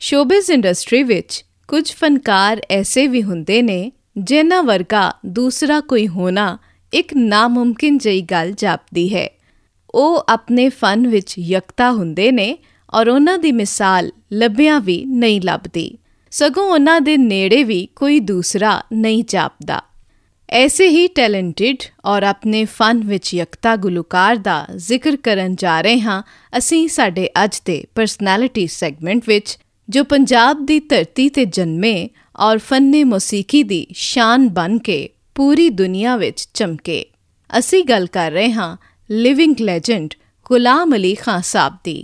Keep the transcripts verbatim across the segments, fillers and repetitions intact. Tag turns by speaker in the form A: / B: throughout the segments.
A: ਸ਼ੋਬਿਜ਼ industry ਵਿੱਚ ਕੁਝ ਫਨਕਾਰ ਐਸੇ ਵੀ ਹੁੰਦੇ ਨੇ ਜਿਨ੍ਹਾਂ ਵਰਗਾ ਦੂਸਰਾ ਕੋਈ ਹੋਣਾ ਇੱਕ ਨਾਮੁਮਕਿਨ ਜਿਹੀ ਗੱਲ ਜਾਪਦੀ ਹੈ। ਉਹ ਆਪਣੇ ਫਨ ਵਿੱਚ ਯਕਤਾ ਹੁੰਦੇ ਨੇ ਔਰ ਉਹਨਾਂ ਦੀ ਮਿਸਾਲ ਲੱਭਿਆਂ ਵੀ ਨਹੀਂ ਲੱਭਦੀ, ਸਗੋਂ ਉਹਨਾਂ ਦੇ ਨੇੜੇ ਵੀ ਕੋਈ ਦੂਸਰਾ ਨਹੀਂ ਜਾਪਦਾ। ਐਸੇ ਹੀ ਟੈਲੈਂਟਿਡ ਔਰ ਆਪਣੇ ਫਨ ਵਿੱਚ ਯਕਤਾ ਗੁਲੂਕਾਰ ਦਾ ਜ਼ਿਕਰ ਕਰਨ ਜਾ ਰਹੇ ਹਾਂ ਅਸੀਂ ਸਾਡੇ ਅੱਜ ਦੇ ਪਰਸਨੈਲਿਟੀ ਸੈਗਮੈਂਟ ਵਿੱਚ, ਜੋ ਪੰਜਾਬ ਦੀ ਧਰਤੀ 'ਤੇ ਜਨਮੇ ਔਰ ਫਨ ਮੌਸੀਕੀ ਦੀ ਸ਼ਾਨ ਬਣ ਕੇ ਪੂਰੀ ਦੁਨੀਆ ਵਿੱਚ ਚਮਕੇ। ਅਸੀਂ ਗੱਲ ਕਰ ਰਹੇ ਹਾਂ ਲਿਵਿੰਗ ਲੈਜੈਂਡ ਗੁਲਾਮ ਅਲੀ ਖਾਂ ਸਾਹਿਬ ਦੀ।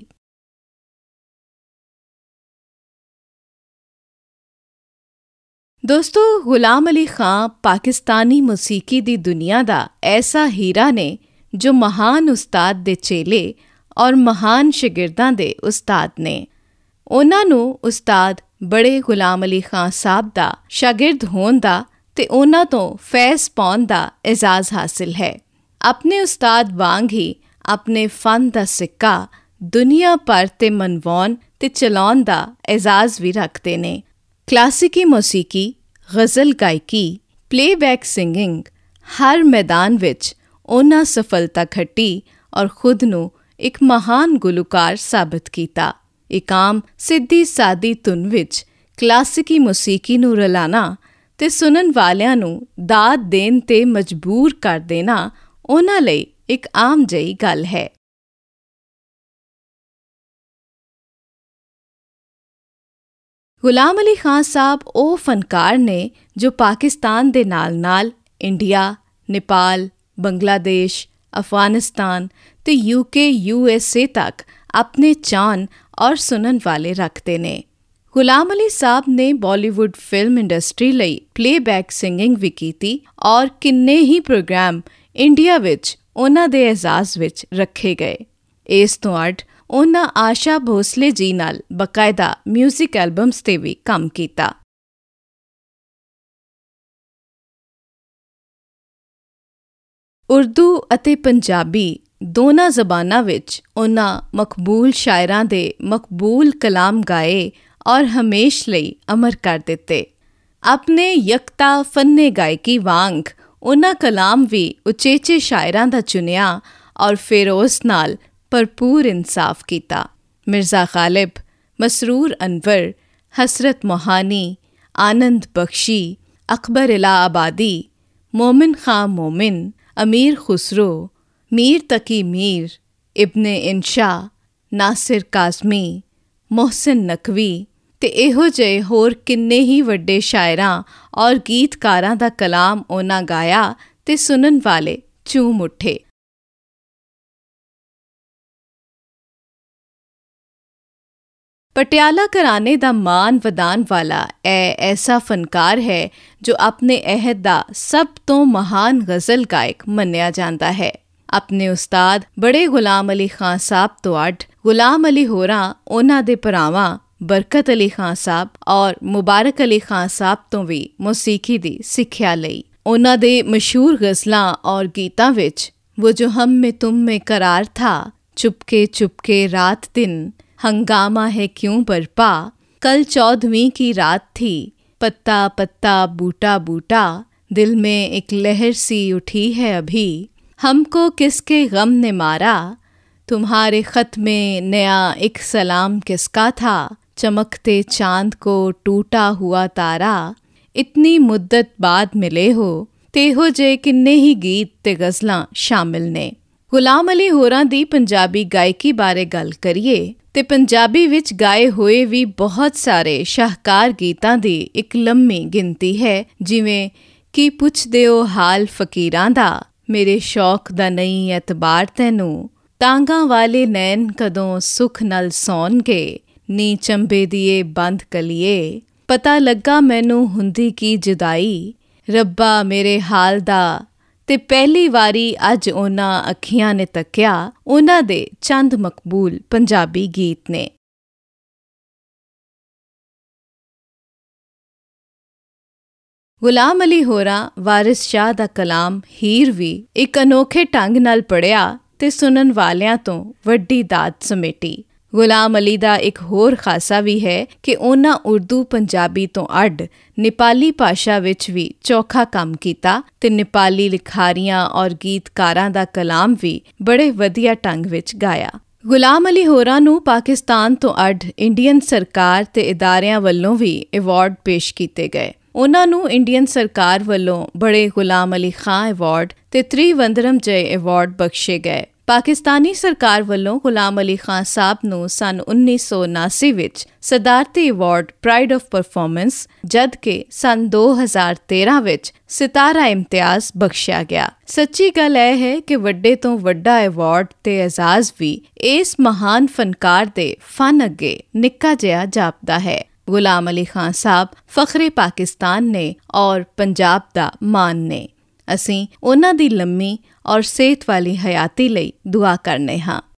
A: ਦੋਸਤੋ, ਗੁਲਾਮ ਅਲੀ ਖਾਂ ਪਾਕਿਸਤਾਨੀ ਮੌਸੀਕੀ ਦੀ ਦੁਨੀਆ ਦਾ ਐਸਾ ਹੀਰਾ ਨੇ ਜੋ ਮਹਾਨ ਉਸਤਾਦ ਦੇ ਚੇਲੇ ਔਰ ਮਹਾਨ ਸ਼ਾਗਿਰਦਾਂ ਦੇ ਉਸਤਾਦ ਨੇ। ਉਹਨਾਂ ਨੂੰ ਉਸਤਾਦ ਬੜੇ ਗੁਲਾਮ ਅਲੀ ਖਾਂ ਸਾਹਿਬ ਦਾ ਸ਼ਾਗਿਰਦ ਹੋਣ ਦਾ ਤੇ ਉਹਨਾਂ ਤੋਂ ਫੈਜ਼ ਪਾਉਣ ਦਾ ਇਜਾਜ਼ ਹਾਸਿਲ ਹੈ। ਆਪਣੇ ਉਸਤਾਦ ਵਾਂਗ ਹੀ ਆਪਣੇ ਫਨ ਦਾ ਸਿੱਕਾ ਦੁਨੀਆ ਭਰ 'ਤੇ ਮਨਵਾਉਣ ਤੇ ਚਲਾਉਣ ਦਾ ਇਜਾਜ਼ ਵੀ ਰੱਖਦੇ ਨੇ। ਕਲਾਸਿਕੀ ਮੌਸੀਕੀ, ਗਜ਼ਲ ਗਾਇਕੀ, ਪਲੇਬੈਕ ਸਿੰਗਿੰਗ, ਹਰ ਮੈਦਾਨ ਵਿੱਚ ਉਹਨਾਂ ਸਫਲਤਾ ਖੱਟੀ ਔਰ ਖੁਦ ਨੂੰ ਇੱਕ ਮਹਾਨ ਗੁਲੂਕਾਰ ਸਾਬਤ ਕੀਤਾ। ਇੱਕ ਆਮ ਸਿੱਧੀ ਸਾਦੀ ਧੁਨ ਵਿੱਚ ਕਲਾਸਿਕੀ ਮੌਸੀਕੀ ਨੂੰ ਰਲਾਣਾ ਤੇ ਸੁਣਨ ਵਾਲਿਆਂ ਨੂੰ ਦਾਦ ਦੇਣ 'ਤੇ ਮਜਬੂਰ ਕਰ ਦੇਣਾ ਉਹਨਾਂ ਲਈ ਇੱਕ ਆਮ ਜਿਹੀ ਗੱਲ ਹੈ। ਗੁਲਾਮ ਅਲੀ ਖਾਂ ਸਾਹਿਬ ਉਹ ਫਨਕਾਰ ਨੇ ਜੋ ਪਾਕਿਸਤਾਨ ਦੇ ਨਾਲ-ਨਾਲ ਇੰਡੀਆ, ਨੇਪਾਲ, ਬੰਗਲਾਦੇਸ਼, ਅਫਗਾਨਿਸਤਾਨ ਤੇ ਯੂਕੇ ਯੂ ਐਸ ਏ ਤੱਕ ਆਪਣੇ ਚਾਹਣ ਔਰ ਸੁਣਨ ਵਾਲੇ ਰੱਖਦੇ ਨੇ। ਗੁਲਾਮ ਅਲੀ ਸਾਹਿਬ ਨੇ ਬਾਲੀਵੁੱਡ ਫਿਲਮ ਇੰਡਸਟਰੀ ਲਈ ਪਲੇਬੈਕ ਸਿੰਗਿੰਗ ਵੀ ਕੀਤੀ ਔਰ ਕਿੰਨੇ ਹੀ ਪ੍ਰੋਗਰਾਮ ਇੰਡੀਆ ਵਿੱਚ ਉਹਨਾਂ ਦੇ ਇਜਾਜ਼ ਵਿੱਚ ਰੱਖੇ ਗਏ। ਇਸ ਤੋਂ ਅੱਡ ਉਹਨਾਂ ਆਸ਼ਾ ਭੋਸਲੇ ਜੀ ਨਾਲ ਬਕਾਇਦਾ ਮਿਊਜ਼ਿਕ ਐਲਬਮਸ 'ਤੇ ਵੀ ਕੰਮ ਕੀਤਾ। ਉਰਦੂ ਅਤੇ ਪੰਜਾਬੀ ਦੋਨਾਂ ਜ਼ਬਾਨਾਂ ਵਿੱਚ ਉਹਨਾਂ ਮਕਬੂਲ ਸ਼ਾਇਰਾਂ ਦੇ ਮਕਬੂਲ ਕਲਾਮ ਗਾਏ ਔਰ ਹਮੇਸ਼ ਲਈ ਅਮਰ ਕਰ ਦਿੱਤੇ। ਆਪਣੇ ਯਕਤਾ ਫੰਨੇ ਗਾਇਕੀ ਵਾਂਗ ਉਹਨਾਂ ਕਲਾਮ ਵੀ ਉਚੇਚੇ ਸ਼ਾਇਰਾਂ ਦਾ ਚੁਣਿਆ ਔਰ ਫਿਰ ਉਸ ਨਾਲ ਭਰਪੂਰ ਇਨਸਾਫ ਕੀਤਾ। ਮਿਰਜ਼ਾ ਗਾਲਿਬ, ਮਸਰੂਰ ਅਨਵਰ, ਹਸਰਤ ਮੋਹਾਨੀ, ਆਨੰਦ ਬਖਸ਼ੀ, ਅਕਬਰ ਇਲਾਹਾਬਾਦੀ, ਮੋਮਿਨ ਖਾਂ ਮੋਮਿਨ, ਅਮੀਰ ਖੁਸਰੋ, ਮੀਰ ਤਕੀ ਮੀਰ, ਇਬਨ ਇਨਸ਼ਾ, ਨਾਸਿਰ ਕਾਜ਼ਮੀ, ਮੋਹਸਿਨ ਨਕਵੀ ਤੇ ਇਹੋ ਜਿਹੇ ਹੋਰ ਕਿੰਨੇ ਹੀ ਵੱਡੇ ਸ਼ਾਇਰਾਂ ਔਰ ਗੀਤਕਾਰਾਂ ਦਾ ਕਲਾਮ ਉਹਨਾਂ ਗਾਇਆ ਤੇ ਸੁਣਨ ਵਾਲੇ ਝੂਮ ਉੱਠੇ। ਪਟਿਆਲਾ ਘਰਾਣੇ ਦਾ ਮਾਣ ਵਧਾਉਣ ਵਾਲਾ ਇਹ ਐਸਾ ਫਨਕਾਰ ਹੈ ਜੋ ਆਪਣੇ ਅਹਿਦ ਦਾ ਸਭ ਤੋਂ ਮਹਾਨ ਗਜ਼ਲ ਗਾਇਕ ਮੰਨਿਆ ਜਾਂਦਾ ਹੈ। ਆਪਣੇ ਉਸਤਾਦ ਬੜੇ ਗੁਲਾਮ ਅਲੀ ਖਾਂ ਸਾਹਿਬ ਤੋਂ ਅੱਡ ਗੁਲਾਮ ਅਲੀ ਹੋਰਾਂ ਉਹਨਾਂ ਦੇ ਭਰਾਵਾਂ ਬਰਕਤ ਅਲੀ ਖਾਂ ਸਾਹਿਬ ਔਰ ਮੁਬਾਰਕ ਅਲੀ ਖਾਂ ਸਾਹਿਬ ਤੋਂ ਵੀ ਮੌਸੀਕੀ ਦੀ ਸਿੱਖਿਆ ਲਈ। ਉਹਨਾਂ ਦੇ ਮਸ਼ਹੂਰ ਗਜ਼ਲਾਂ ਔਰ ਗੀਤਾਂ ਵਿੱਚ ਵੋ ਜੋ ਹਮ ਮੇਂ ਤੁਮ ਮੇਂ ਕਰਾਰ ਥਾ, ਚੁਪਕੇ ਚੁਪਕੇ ਰਾਤ ਦਿਨ, ਹੰਗਾਮਾ ਹੈ ਕਿਉਂ ਬਰਪਾ, कल चौदहवीं की रात थी, पत्ता पत्ता बूटा बूटा, दिल में एक लहर सी उठी है अभी, हमको किसके गम ने मारा, तुम्हारे खत में नया एक सलाम किसका था, चमकते चांद को टूटा हुआ तारा, इतनी मुद्दत बाद मिले हो। ਤੇ ਇਹੋ ਜਿਹੇ ਕਿੰਨੇ ਹੀ ਗੀਤ ਤੇ ਗਜ਼ਲਾਂ ਸ਼ਾਮਿਲ ਨੇ। ਗੁਲਾਮ ਅਲੀ ਹੋਰਾਂ ਦੀ ਪੰਜਾਬੀ ਗਾਇਕੀ ਬਾਰੇ ਗੱਲ ਕਰੀਏ ਤੇ ਪੰਜਾਬੀ ਵਿੱਚ ਗਾਏ ਹੋਏ ਵੀ ਬਹੁਤ ਸਾਰੇ ਸ਼ਾਹਕਾਰ ਗੀਤਾਂ ਦੀ ਇੱਕ ਲੰਮੀ ਗਿਣਤੀ ਹੈ, ਜਿਵੇਂ ਕੀ ਪੁੱਛਦੇ ਹੋ ਹਾਲ ਫਕੀਰਾਂ ਦਾ, ਮੇਰੇ ਸ਼ੌਕ ਦਾ ਨਹੀਂ ਐਤਬਾਰ ਤੈਨੂੰ, ਤਾਂਗਾ ਵਾਲੇ ਨੈਣ ਕਦੋਂ ਸੁੱਖ ਨਾਲ ਸੌਣਗੇ, ਨੀ ਚੰਬੇ ਦੀਏ ਬੰਦ ਕਲੀਏ, ਪਤਾ ਲੱਗਾ ਮੈਨੂੰ ਹੁੰਦੀ ਕੀ ਜੁਦਾਈ, ਰੱਬਾ ਮੇਰੇ ਹਾਲ ਦਾ। ਤੇ ਪਹਿਲੀ ਵਾਰੀ ਅੱਜ ਉਹਨਾਂ ਅੱਖੀਆਂ ਨੇ ਤੱਕਿਆ ਉਹਨਾਂ ਦੇ ਚੰਦ ਮਕਬੂਲ ਪੰਜਾਬੀ ਗੀਤ ਨੇ। ਗੁਲਾਮ ਅਲੀ ਹੋਰਾਂ ਵਾਰਿਸ ਸ਼ਾਹ ਦਾ ਕਲਾਮ ਹੀਰ ਵੀ ਇੱਕ ਅਨੋਖੇ ਢੰਗ ਨਾਲ ਪੜ੍ਹਿਆ ਤੇ ਸੁਣਨ ਵਾਲਿਆਂ ਤੋਂ ਵੱਡੀ ਦਾਦ ਸਮੇਟੀ। ਗੁਲਾਮ ਅਲੀ ਦਾ ਇੱਕ ਹੋਰ ਖਾਸਾ ਵੀ ਹੈ ਕਿ ਉਹਨਾਂ ਉਰਦੂ ਪੰਜਾਬੀ ਤੋਂ ਅੱਡ ਨੇਪਾਲੀ ਭਾਸ਼ਾ ਵਿੱਚ ਵੀ ਚੋਖਾ ਕੰਮ ਕੀਤਾ ਤੇ ਨੇਪਾਲੀ ਲਿਖਾਰੀਆਂ ਔਰ ਗੀਤਕਾਰਾਂ ਦਾ ਕਲਾਮ ਵੀ ਬੜੇ ਵਧੀਆ ਢੰਗ ਵਿੱਚ ਗਾਇਆ। ਗੁਲਾਮ ਅਲੀ ਹੋਰਾਂ ਨੂੰ ਪਾਕਿਸਤਾਨ ਤੋਂ ਅੱਡ ਇੰਡੀਅਨ ਸਰਕਾਰ ਤੇ ਇਦਾਰਿਆਂ ਵੱਲੋਂ ਵੀ ਐਵਾਰਡ ਪੇਸ਼ ਕੀਤੇ ਗਏ। ਉਹਨਾਂ ਨੂੰ ਇੰਡੀਅਨ ਸਰਕਾਰ ਵੱਲੋਂ ਬੜੇ ਗੁਲਾਮ ਅਲੀ ਖਾਂ ਐਵਾਰਡ ਤੇ ਤ੍ਰਿਵੰਦਰਮ ਜੈ ਐਵਾਰਡ ਬਖਸ਼ੇ ਗਏ। ਪਾਕਿਸਤਾਨੀ ਸਰਕਾਰ ਵੱਲੋਂ ਗੁਲਾਮ ਅਲੀ ਖਾਂ ਸਾਹਿਬ ਨੂੰ ਸੰਨ ਉੱਨੀ ਸੌ ਉਨਾਸੀ ਵਿੱਚ ਸਦਾਰਤੀ ਐਵਾਰਡ ਪ੍ਰਾਈਡ ਆਫ ਪਰਫਾਰਮੈਂਸ ਜਦਕਿ ਸੰਨ ਦੋ ਹਜ਼ਾਰ ਤੇਰਾਂ ਵਿੱਚ ਸਿਤਾਰਾ ਇਮਤਿਆਜ਼ ਬਖਸ਼ਿਆ ਗਿਆ। ਸੱਚੀ ਗੱਲ ਇਹ ਹੈ ਕਿ ਵੱਡੇ ਤੋਂ ਵੱਡਾ ਐਵਾਰਡ ਤੇ ਐਜ਼ਾਜ਼ ਵੀ ਇਸ ਮਹਾਨ ਫਨਕਾਰ ਦੇ ਫਨ ਅੱਗੇ ਨਿੱਕਾ ਜਿਹਾ ਜਾਪਦਾ ਹੈ। ਗੁਲਾਮ ਅਲੀ ਖਾਂ ਸਾਹਿਬ ਫਖਰੇ ਪਾਕਿਸਤਾਨ ਨੇ ਔਰ ਪੰਜਾਬ ਦਾ ਮਾਣ ਨੇ। ਅਸੀਂ ਉਹਨਾਂ ਦੀ ਲੰਮੀ ਔਰ ਸਿਹਤ ਵਾਲੀ ਹਯਾਤੀ ਲਈ ਦੁਆ ਕਰਨੇ ਹਾਂ।